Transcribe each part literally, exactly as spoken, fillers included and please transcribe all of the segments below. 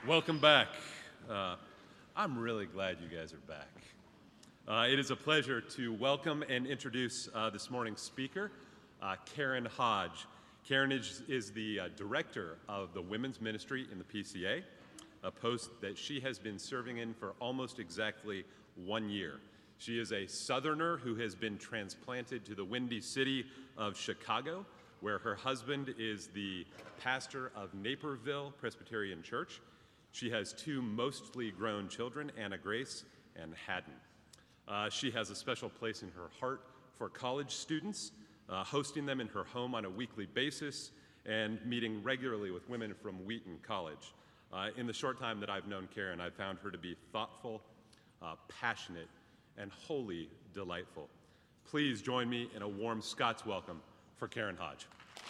Welcome back. Uh, I'm really glad you guys are back. Uh, it is a pleasure to welcome and introduce uh, this morning's speaker, uh, Karen Hodge. Karen is, is the uh, director of the women's ministry in the P C A, a post that she has been serving in for almost exactly one year. She is a Southerner who has been transplanted to the Windy City of Chicago, where her husband is the pastor of Naperville Presbyterian Church. She has two mostly grown children, Anna Grace and Haddon. Uh, she has a special place in her heart for college students, uh, hosting them in her home on a weekly basis and meeting regularly with women from Wheaton College. Uh, in the short time that I've known Karen, I've found her to be thoughtful, uh, passionate, and wholly delightful. Please join me in a warm Scots welcome for Karen Hodge.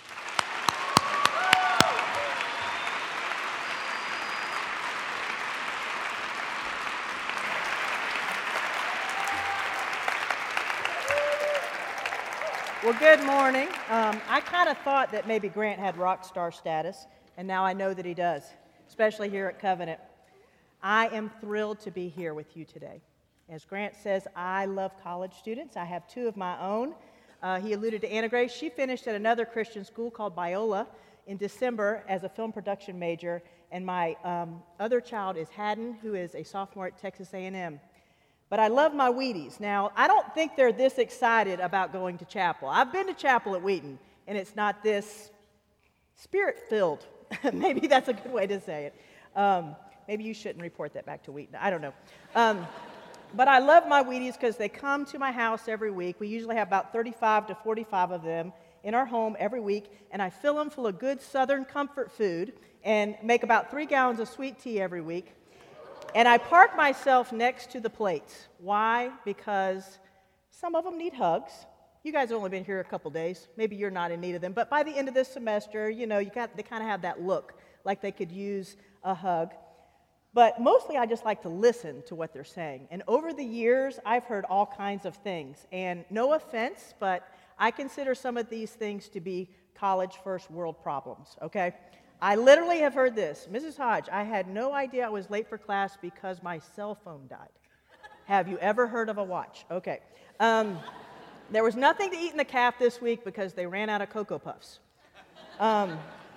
Well, good morning. Um, I kind of thought that maybe Grant had rock star status, and now I know that he does, especially here at Covenant. I am thrilled to be here with you today. As Grant says, I love college students. I have two of my own. Uh, he alluded to Anna Grace. She finished at another Christian school called Biola in December as a film production major, and my um, other child is Haddon, who is a sophomore at Texas A and M. But I love my Wheaties. Now, I don't think they're this excited about going to chapel. I've been to chapel at Wheaton, and it's not this spirit-filled. Maybe that's a good way to say it. Um, maybe you shouldn't report that back to Wheaton. I don't know. Um, but I love my Wheaties because they come to my house every week. We usually have about thirty-five to forty-five of them in our home every week, and I fill them full of good Southern comfort food and make about three gallons of sweet tea every week. And I park myself next to the plates. Why? Because some of them need hugs. You guys have only been here a couple days. Maybe you're not in need of them. But by the end of this semester, you know, you got, they kind of have that look, like they could use a hug. But mostly I just like to listen to what they're saying. And over the years, I've heard all kinds of things. And no offense, but I consider some of these things to be college first world problems, okay? I literally have heard this. Missus Hodge, I had no idea I was late for class because my cell phone died. Have you ever heard of a watch? Okay. Um, there was nothing to eat in the calf this week because they ran out of Cocoa Puffs. Um,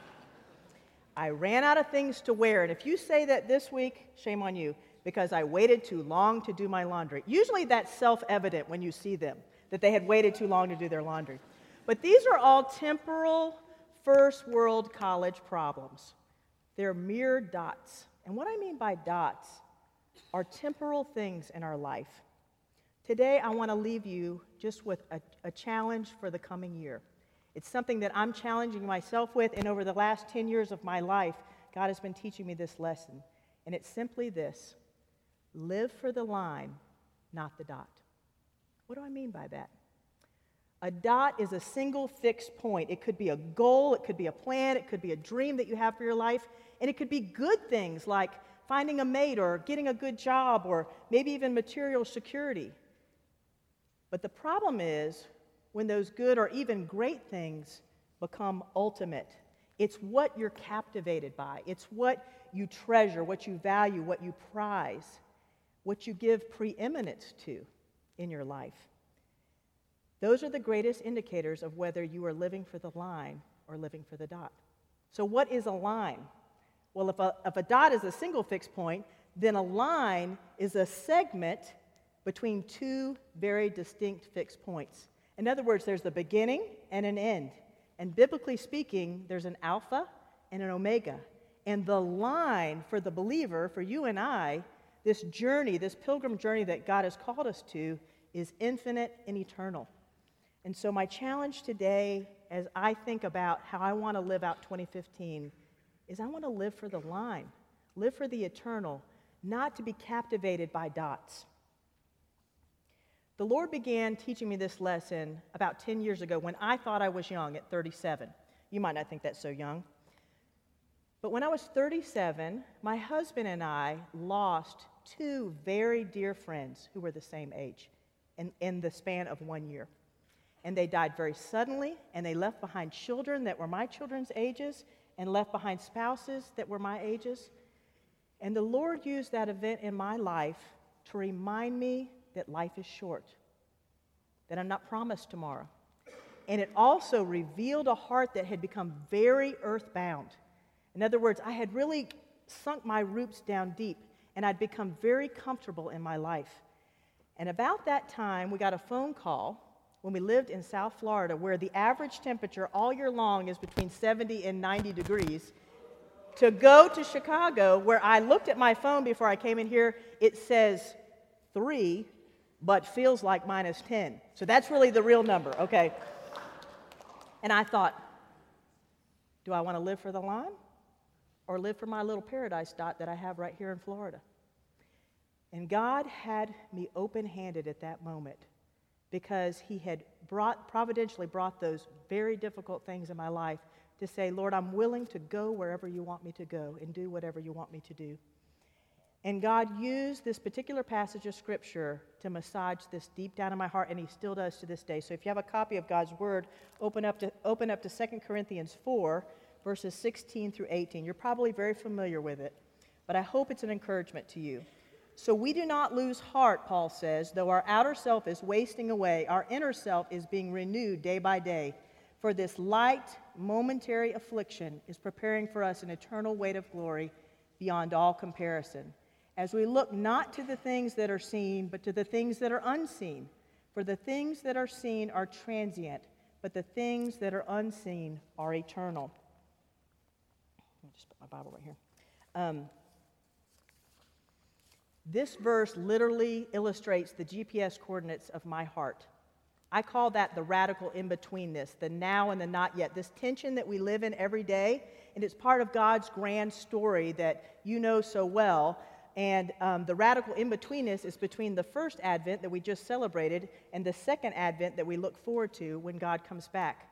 I ran out of things to wear, and if you say that this week, shame on you, because I waited too long to do my laundry. Usually that's self-evident when you see them, that they had waited too long to do their laundry. But these are all temporal first world college problems. They're mere dots. And what I mean by dots are temporal things in our life. Today, I want to leave you just with a, a challenge for the coming year. It's something that I'm challenging myself with, and over the last ten years of my life, God has been teaching me this lesson. And it's simply this: live for the line, not the dot. What do I mean by that? A dot is a single fixed point. It could be a goal, it could be a plan, it could be a dream that you have for your life, and it could be good things like finding a mate or getting a good job or maybe even material security. But the problem is when those good or even great things become ultimate. It's what you're captivated by. It's what you treasure, what you value, what you prize, what you give preeminence to in your life. Those are the greatest indicators of whether you are living for the line or living for the dot. So what is a line? Well, if a, if a dot is a single fixed point, then a line is a segment between two very distinct fixed points. In other words, there's the beginning and an end. And biblically speaking, there's an alpha and an omega. And the line for the believer, for you and I, this journey, this pilgrim journey that God has called us to, is infinite and eternal. And so my challenge today, as I think about how I want to live out twenty fifteen, is I want to live for the line, live for the eternal, not to be captivated by dots. The Lord began teaching me this lesson about ten years ago when I thought I was young at thirty-seven. You might not think that's so young. But when I was thirty-seven, my husband and I lost two very dear friends who were the same age in, in the span of one year. And they died very suddenly, and they left behind children that were my children's ages and left behind spouses that were my ages. And the Lord used that event in my life to remind me that life is short, that I'm not promised tomorrow. And it also revealed a heart that had become very earthbound. In other words, I had really sunk my roots down deep, and I'd become very comfortable in my life. And about that time, we got a phone call when we lived in South Florida, where the average temperature all year long is between seventy and ninety degrees, to go to Chicago, where I looked at my phone before I came in here. It says three, but feels like minus ten. So that's really the real number, okay? And I thought, do I want to live for the line or live for my little paradise dot that I have right here in Florida? And God had me open-handed at that moment, because he had brought, providentially brought those very difficult things in my life to say, Lord, I'm willing to go wherever you want me to go and do whatever you want me to do. And God used this particular passage of Scripture to massage this deep down in my heart, and he still does to this day. So if you have a copy of God's Word, open up to, open up to Second Corinthians four, verses sixteen through eighteen. You're probably very familiar with it, but I hope it's an encouragement to you. So we do not lose heart, Paul says, though our outer self is wasting away, our inner self is being renewed day by day. For this light, momentary affliction is preparing for us an eternal weight of glory beyond all comparison, as we look not to the things that are seen, but to the things that are unseen. For the things that are seen are transient, but the things that are unseen are eternal. Let me just put my Bible right here. Um, this verse literally illustrates the G P S coordinates of my heart. I call that the radical in-betweenness, the now and the not yet, this tension that we live in every day, and it's part of God's grand story that you know so well. And um, the radical in-betweenness is between the first Advent that we just celebrated and the second Advent that we look forward to when God comes back.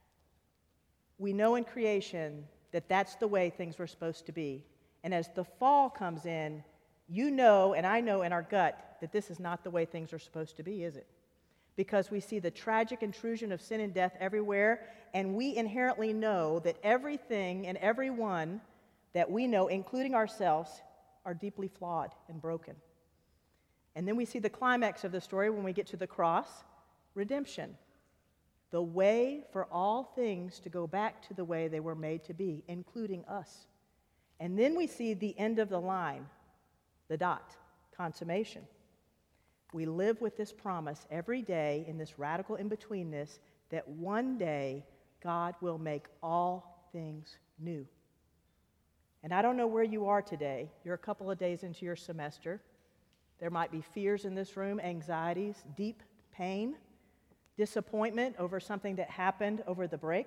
We know in creation that that's the way things were supposed to be. And as the fall comes in, you know and I know in our gut that this is not the way things are supposed to be, is it? Because we see the tragic intrusion of sin and death everywhere, and we inherently know that everything and everyone that we know, including ourselves, are deeply flawed and broken. And then we see the climax of the story when we get to the cross, redemption. The way for all things to go back to the way they were made to be, including us. And then we see the end of the line, the dot, consummation. We live with this promise every day in this radical in-betweenness that one day God will make all things new. And I don't know where you are today. You're a couple of days into your semester. There might be fears in this room, anxieties, deep pain, disappointment over something that happened over the break.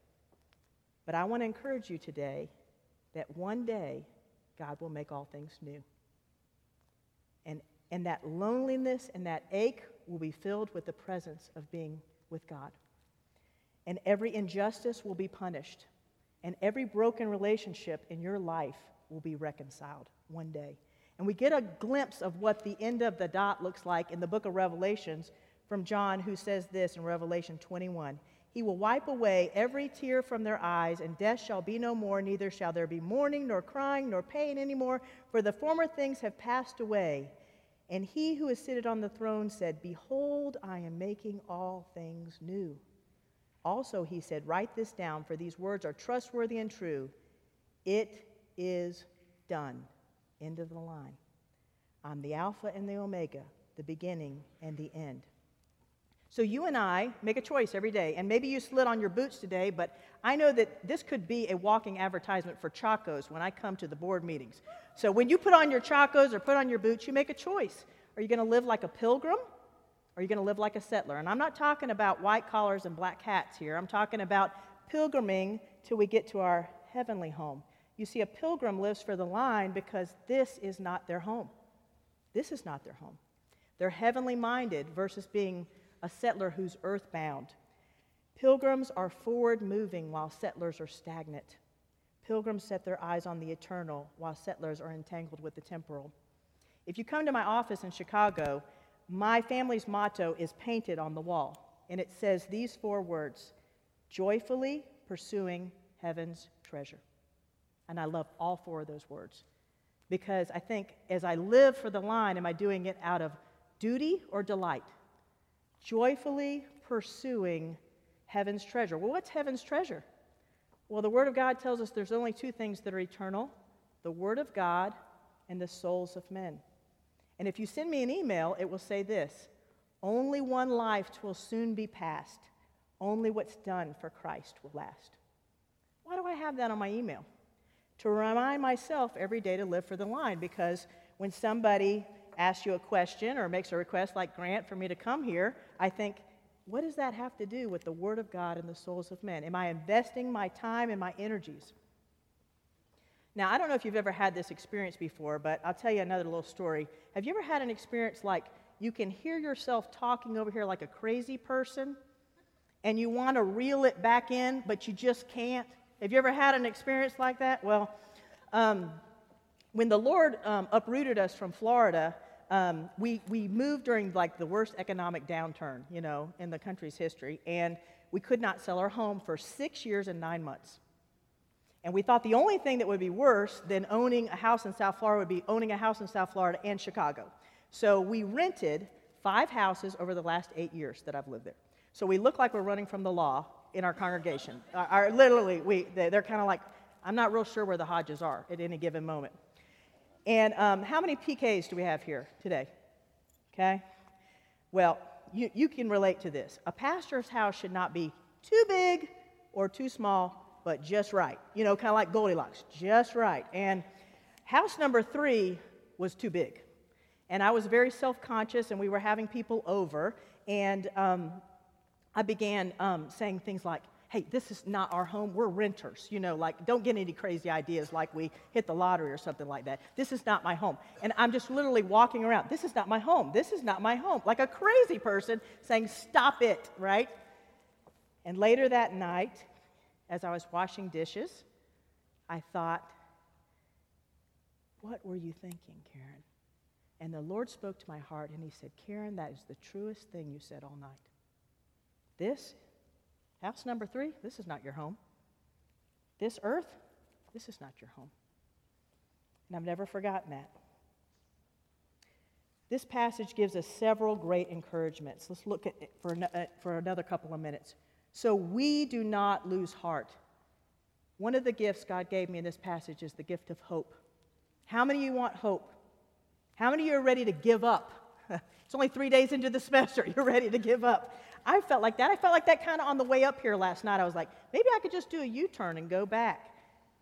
But I want to encourage you today that one day God will make all things new. And, and that loneliness and that ache will be filled with the presence of being with God. And every injustice will be punished. And every broken relationship in your life will be reconciled one day. And we get a glimpse of what the end of the dot looks like in the book of Revelations from John, who says this in Revelation twenty-one. He will wipe away every tear from their eyes, and death shall be no more, neither shall there be mourning, nor crying, nor pain anymore, for the former things have passed away. And he who is seated on the throne said, Behold, I am making all things new. Also, he said, Write this down, for these words are trustworthy and true. It is done. End of the line. I'm the Alpha and the Omega, the beginning and the end. So you and I make a choice every day, and maybe you slid on your boots today, but I know that this could be a walking advertisement for Chacos when I come to the board meetings. So when you put on your Chacos or put on your boots, you make a choice. Are you going to live like a pilgrim? Or are you going to live like a settler? And I'm not talking about white collars and black hats here. I'm talking about pilgriming till we get to our heavenly home. You see, a pilgrim lives for the line because this is not their home. This is not their home. They're heavenly minded versus being a settler who's earthbound. Pilgrims are forward moving while settlers are stagnant. Pilgrims set their eyes on the eternal while settlers are entangled with the temporal. If you come to my office in Chicago, my family's motto is painted on the wall, and it says these four words: joyfully pursuing heaven's treasure. And I love all four of those words. Because I think as I live for the line, am I doing it out of duty or delight? Joyfully pursuing heaven's treasure. Well, what's heaven's treasure? Well, the Word of God tells us there's only two things that are eternal: the Word of God and the souls of men. And if you send me an email, it will say this: only one life will soon be passed. Only what's done for Christ will last. Why do I have that on my email? To remind myself every day to live for the line, because when somebody asks you a question or makes a request like Grant for me to come here, I think, what does that have to do with the Word of God and the souls of men? Am I investing my time and my energies? Now, I don't know if you've ever had this experience before, but I'll tell you another little story. Have you ever had an experience like you can hear yourself talking over here like a crazy person, and you want to reel it back in, but you just can't? Have you ever had an experience like that? Well, um, when the Lord um, uprooted us from Florida, um, we, we moved during like the worst economic downturn, you know, in the country's history, and we could not sell our home for six years and nine months. And we thought the only thing that would be worse than owning a house in South Florida would be owning a house in South Florida and Chicago. So we rented five houses over the last eight years that I've lived there. So we look like we're running from the law in our congregation. Our, our, literally, we, they, they're kind of like, I'm not real sure where the Hodges are at any given moment. And um, how many P Ks do we have here today? Okay? Well, you, you can relate to this. A pastor's house should not be too big or too small, but just right. You know, kind of like Goldilocks, just right. And house number three was too big. And I was very self-conscious, and we were having people over, and um, I began um, saying things like, hey, this is not our home, we're renters, you know, like, don't get any crazy ideas like we hit the lottery or something like that. This is not my home. And I'm just literally walking around, this is not my home, this is not my home, like a crazy person saying, stop it, right? And later that night, as I was washing dishes, I thought, what were you thinking, Karen? And the Lord spoke to my heart, and he said, Karen, that is the truest thing you said all night. This, house number three, this is not your home. This earth, this is not your home. And I've never forgotten that. This passage gives us several great encouragements. Let's look at it for, uh, for another couple of minutes. So we do not lose heart. One of the gifts God gave me in this passage is the gift of hope. How many of you want hope? How many of you are ready to give up? It's only three days into the semester. You're ready to give up. I felt like that. I felt like that kind of on the way up here last night. I was like, maybe I could just do a U-turn and go back.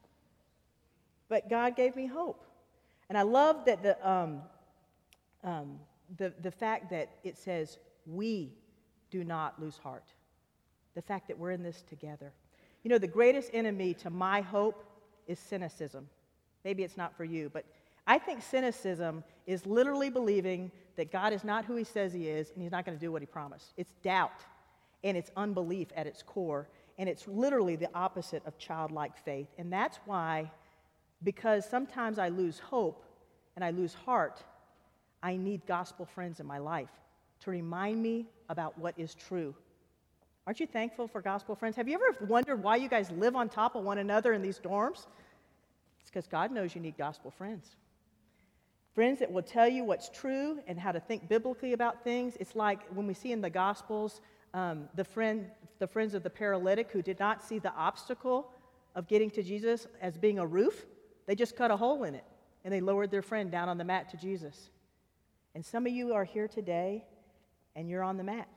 But God gave me hope. And I love that the, um, um, the, the fact that it says, we do not lose heart. The fact that we're in this together. You know, the greatest enemy to my hope is cynicism. Maybe it's not for you, but I think cynicism is literally believing that God is not who he says he is, and he's not going to do what he promised. It's doubt, and it's unbelief at its core, and it's literally the opposite of childlike faith. And that's why, because sometimes I lose hope and I lose heart, I need gospel friends in my life to remind me about what is true. Aren't you thankful for gospel friends? Have you ever wondered why you guys live on top of one another in these dorms? It's because God knows you need gospel friends. Friends that will tell you what's true and how to think biblically about things. It's like when we see in the Gospels, um, the friend, the friends of the paralytic who did not see the obstacle of getting to Jesus as being a roof. They just cut a hole in it, and they lowered their friend down on the mat to Jesus. And some of you are here today, and you're on the mat.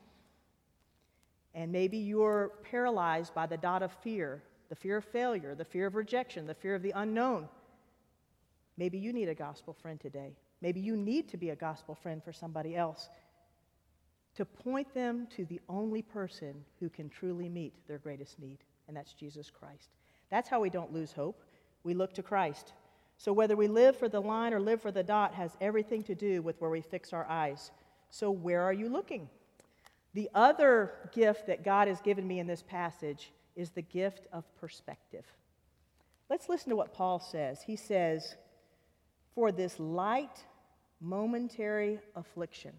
And maybe you're paralyzed by the dot of fear, the fear of failure, the fear of rejection, the fear of the unknown. Maybe you need a gospel friend today. Maybe you need to be a gospel friend for somebody else to point them to the only person who can truly meet their greatest need, and that's Jesus Christ. That's how we don't lose hope. We look to Christ. So whether we live for the line or live for the dot has everything to do with where we fix our eyes. So where are you looking? The other gift that God has given me in this passage is the gift of perspective. Let's listen to what Paul says. He says, for this light, momentary affliction.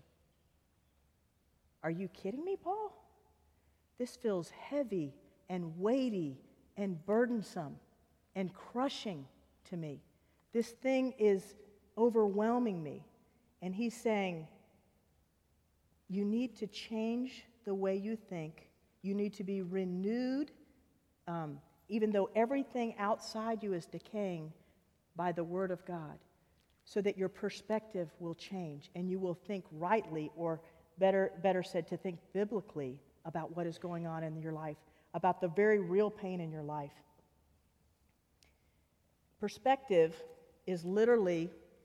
Are you kidding me, Paul? This feels heavy and weighty and burdensome and crushing to me. This thing is overwhelming me. And he's saying, you need to change the way you think. You need to be renewed, um, even though everything outside you is decaying, by the Word of God, so that your perspective will change and you will think rightly, or better, better said, to think biblically about what is going on in your life, about the very real pain in your life. Perspective is literally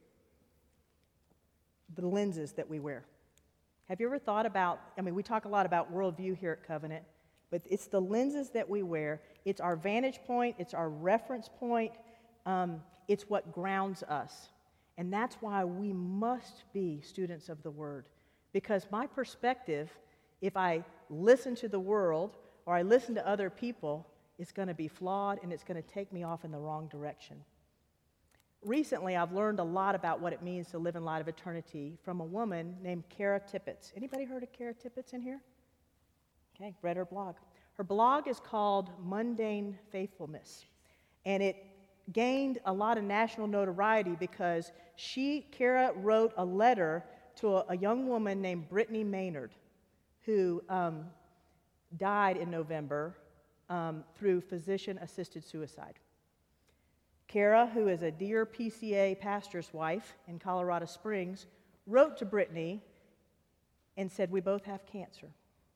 the lenses that we wear. Have you ever thought about, I mean, we talk a lot about worldview here at Covenant, but it's the lenses that we wear. It's our vantage point. It's our reference point. Um, it's what grounds us. And that's why we must be students of the Word. Because my perspective, if I listen to the world or I listen to other people, it's going to be flawed and it's going to take me off in the wrong direction. Recently, I've learned a lot about what it means to live in light of eternity from a woman named Kara Tippett. Anybody heard of Kara Tippett in here? Okay, read her blog. Her blog is called Mundane Faithfulness, and it gained a lot of national notoriety because she, Kara, wrote a letter to a, a young woman named Brittany Maynard, who um, died in November um, through physician-assisted suicide. Kara, who is a dear P C A pastor's wife in Colorado Springs, wrote to Brittany and said, we both have cancer.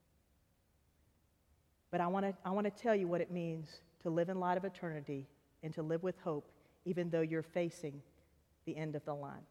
But I want to I want to tell you what it means to live in light of eternity and to live with hope, even though you're facing the end of the line.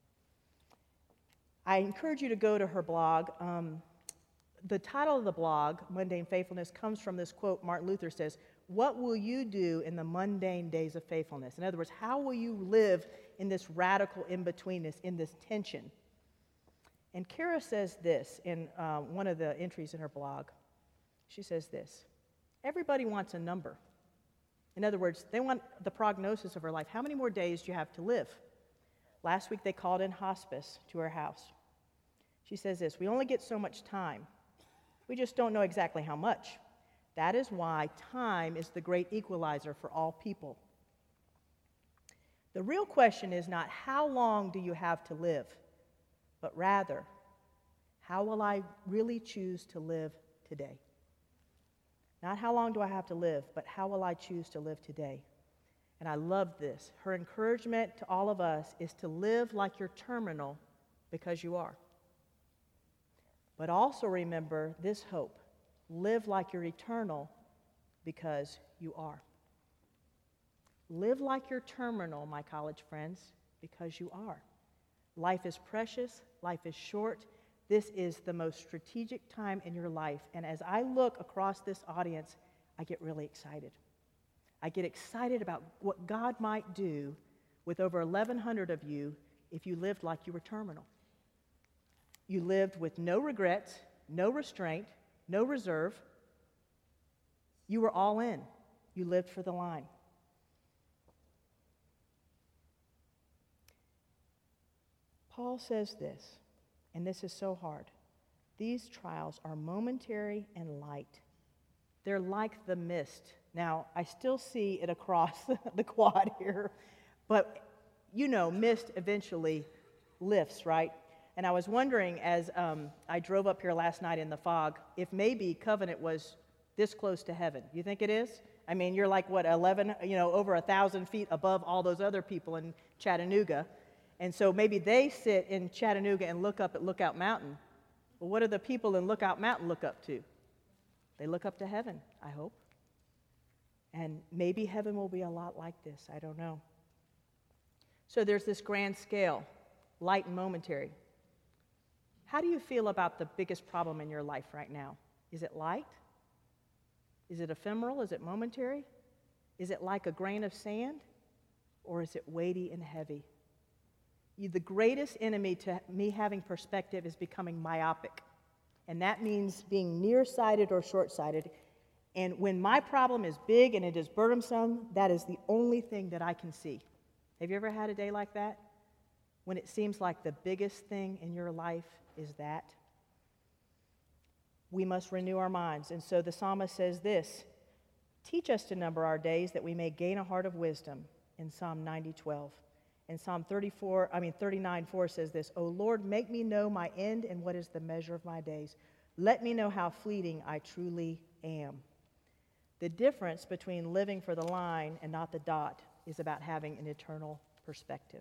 I encourage you to go to her blog. Um, the title of the blog, Mundane Faithfulness, comes from this quote Martin Luther says, what will you do in the mundane days of faithfulness? In other words, how will you live in this radical in-betweenness, in this tension? And Kara says this in uh, one of the entries in her blog. She says this, everybody wants a number. In other words, they want the prognosis of her life. How many more days do you have to live? Last week they called in hospice to her house. She says this, we only get so much time. We just don't know exactly how much. That is why time is the great equalizer for all people. The real question is not how long do you have to live, but rather, how will I really choose to live today? Not how long do I have to live, but how will I choose to live today? And I love this. Her encouragement to all of us is to live like you're terminal because you are. But also remember this hope. Live like you're eternal because you are. Live like you're terminal, my college friends, because you are. Life is precious. Life is short. This is the most strategic time in your life. And as I look across this audience, I get really excited. I get excited about what God might do with over eleven hundred of you if you lived like you were terminal. You lived with no regrets, no restraint, no reserve. You were all in. You lived for the line. Paul says this, and this is so hard. These trials are momentary and light. They're like the mist. Now, I still see it across the quad here, but you know, mist eventually lifts, right? And I was wondering as um, I drove up here last night in the fog, if maybe Covenant was this close to heaven. You think it is? I mean, you're like, what, eleven, you know, over a thousand feet above all those other people in Chattanooga. And so maybe they sit in Chattanooga and look up at Lookout Mountain. Well, what do the people in Lookout Mountain look up to? They look up to heaven, I hope. And maybe heaven will be a lot like this. I don't know. So there's this grand scale, light and momentary. How do you feel about the biggest problem in your life right now? Is it light? Is it ephemeral? Is it momentary? Is it like a grain of sand? Or is it weighty and heavy? You, the greatest enemy to me having perspective is becoming myopic. And that means being nearsighted or short-sighted. And when my problem is big and it is burdensome, that is the only thing that I can see. Have you ever had a day like that? When it seems like the biggest thing in your life is that? We must renew our minds. And so the psalmist says this, teach us to number our days that we may gain a heart of wisdom in Psalm ninety twelve. And Psalm thirty-four, I mean thirty-nine four says this, O Lord, make me know my end and what is the measure of my days. Let me know how fleeting I truly am. The difference between living for the line and not the dot is about having an eternal perspective.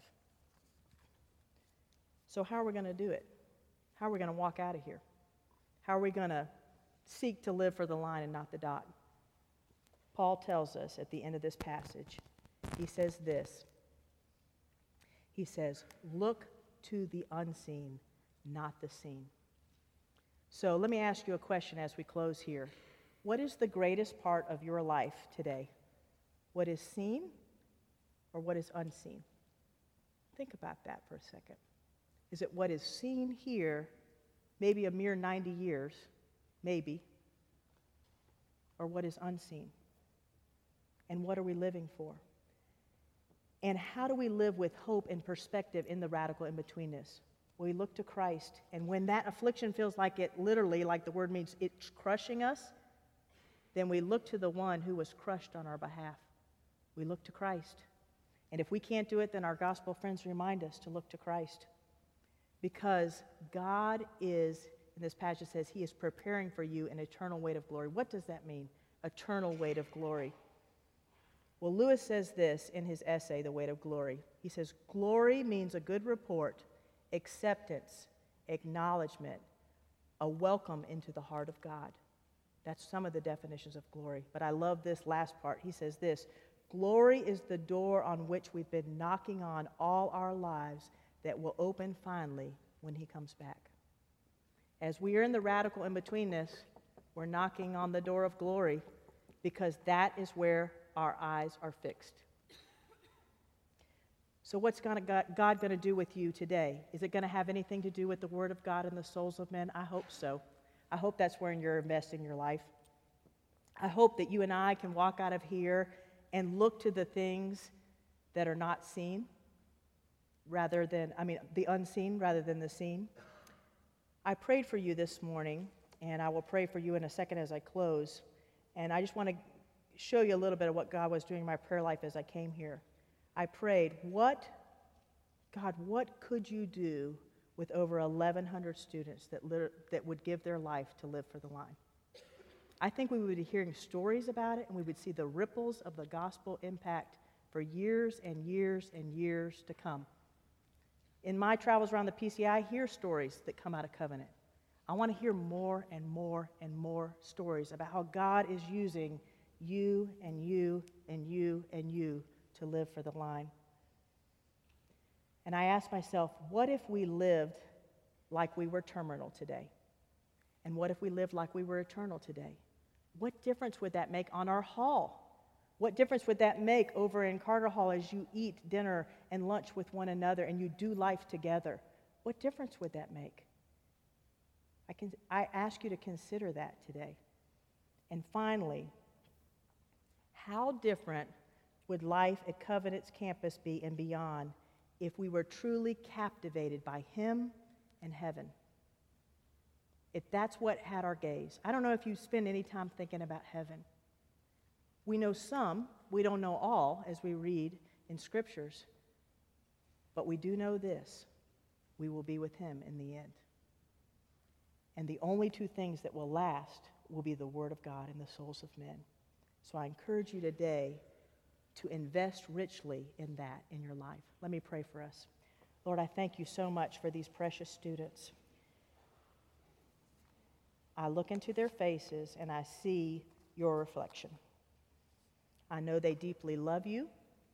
So how are we going to do it? How are we going to walk out of here? How are we going to seek to live for the line and not the dot? Paul tells us at the end of this passage, he says this. He says, look to the unseen, not the seen. So let me ask you a question as we close here. What is the greatest part of your life today? What is seen or what is unseen? Think about that for a second. Is it what is seen here, maybe a mere ninety years, maybe, or what is unseen? And what are we living for? And how do we live with hope and perspective in the radical in-betweenness? We look to Christ, and when that affliction feels like it literally, like the word means, it's crushing us, then we look to the one who was crushed on our behalf. We look to Christ. And if we can't do it, then our gospel friends remind us to look to Christ. Because God is, in this passage says, he is preparing for you an eternal weight of glory. What does that mean? Eternal weight of glory. Well, Lewis says this in his essay, The Weight of Glory. He says, glory means a good report, acceptance, acknowledgement, a welcome into the heart of God. That's some of the definitions of glory. But I love this last part. He says this, glory is the door on which we've been knocking on all our lives that will open finally when he comes back. As we are in the radical in-betweenness, we're knocking on the door of glory because that is where our eyes are fixed. So what's gonna, God going to do with you today? Is it going to have anything to do with the Word of God and the souls of men? I hope so. I hope that's where you're investing your life. I hope that you and I can walk out of here and look to the things that are not seen rather than, I mean, the unseen rather than the seen. I prayed for you this morning, and I will pray for you in a second as I close. And I just want to show you a little bit of what God was doing in my prayer life as I came here. I prayed, what, God, what could you do with over eleven hundred students that, lit- that would give their life to live for the line? I think we would be hearing stories about it, and we would see the ripples of the gospel impact for years and years and years to come. In my travels around the P C I, I hear stories that come out of Covenant. I want to hear more and more and more stories about how God is using you and you and you and you to live for the line. And I asked myself, what if we lived like we were terminal today? And what if we lived like we were eternal today? What difference would that make on our hall? What difference would that make over in Carter Hall as you eat dinner and lunch with one another and you do life together? What difference would that make? I, can, I ask you to consider that today. And finally, how different would life at Covenant's campus be and beyond if we were truly captivated by him and heaven? If that's what had our gaze. I don't know if you spend any time thinking about heaven. We know some, we don't know all as we read in scriptures, but we do know this: we will be with him in the end. And the only two things that will last will be the Word of God and the souls of men. So I encourage you today to invest richly in that in your life. Let me pray for us. Lord, I thank you so much for these precious students. I look into their faces and I see your reflection. I know they deeply love you.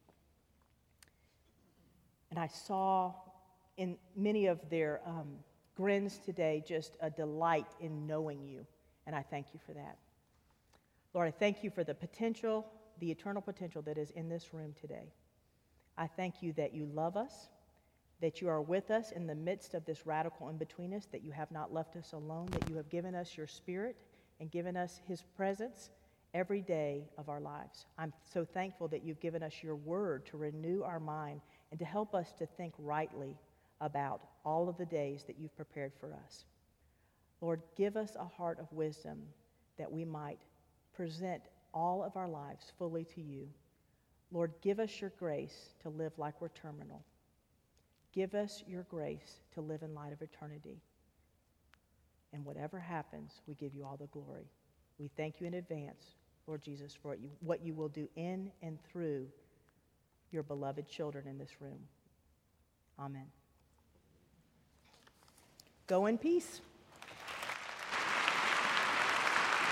And I saw in many of their um, grins today just a delight in knowing you. And I thank you for that. Lord, I thank you for the potential, the eternal potential that is in this room today. I thank you that you love us, that you are with us in the midst of this radical in-betweenness, that you have not left us alone, that you have given us your Spirit and given us his presence every day of our lives. I'm so thankful that you've given us your word to renew our mind and to help us to think rightly about all of the days that you've prepared for us. Lord, give us a heart of wisdom that we might present all of our lives fully to you. Lord, give us your grace to live like we're terminal. Give us your grace to live in light of eternity. And whatever happens, we give you all the glory. We thank you in advance, Lord Jesus, for what you, what you will do in and through your beloved children in this room. Amen. Go in peace.